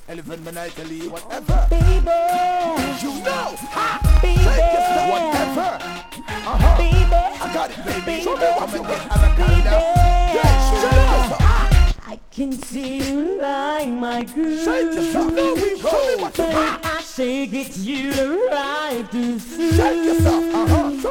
Elephant Manitally, whatever. Baby, You know, baby, shake yourself, whatever. baby, I got it, baby. baby, Come and get anaconda. baby. Yeah, shake yourself. I can see you like my groove. Shake yourself. There we go. Show me what you When got. I shake it, you arrive too soon. Shake yourself.